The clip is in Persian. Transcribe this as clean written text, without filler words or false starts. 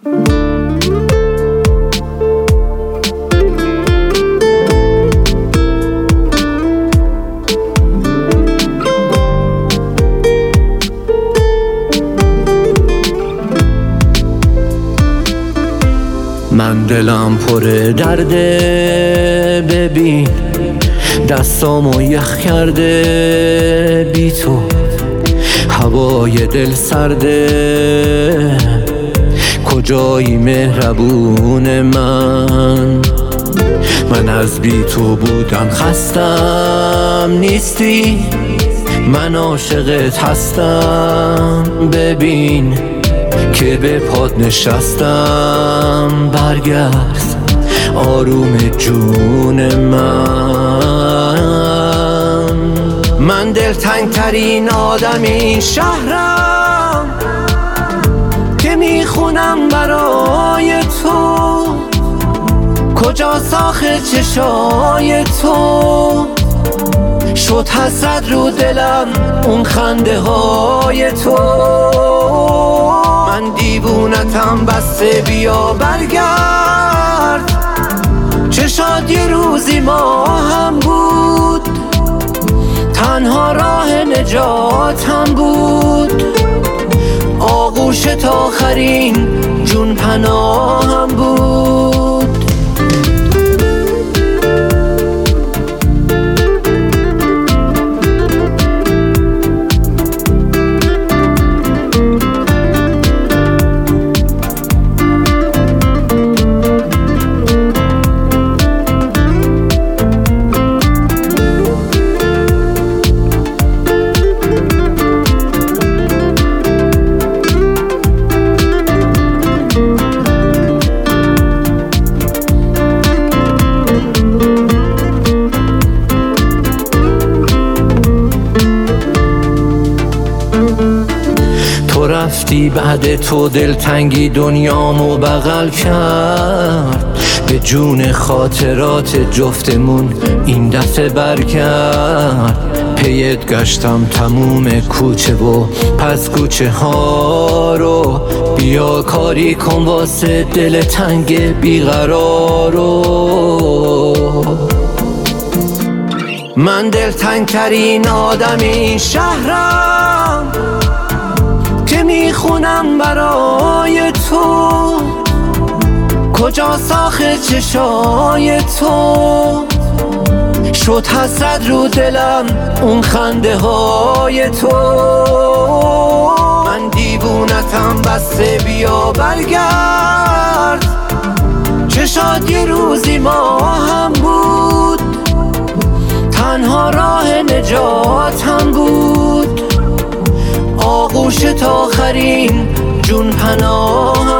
من دلم پر درده، ببین دستامو یخ کرده بی تو، هوای دل سرده، کجایی مهربون من از بی تو بودن خستم نیستی، من عاشقت هستم، ببین که به پات نشستم، برگرد آروم جون من دلتنگ ترین آدم این شهرم که میخونم برای تو، کجا ساخت چشای تو، شد حسرت رو دلم اون خنده های تو، من دیوونتم بسته بیا برگرد، چه شاد یه روزی ما هم بود، تنها راه نجاتم بود، آغوشت آخرین جون پناهم بود. تو رفتی بعد تو دلتنگی دنیامو بغل کرد، به جون خاطرات جفتمون این دفعه برگرد، پیت گشتم تموم کوچه و پس کوچه ها رو، بیا کاری کن واسه دل تنگ بیقرارو، من دلتنگ ترین آدم این شهرم که میخونم برای تو، کجا ساخت چشای تو، شد حسرت رو دلم اون خنده های تو، من دیوونتم بسته بیا برگرد، چه شاد یه روزی ما هم بود، تنها راه نجاتم بود، آغوشت آخرین جون پناهم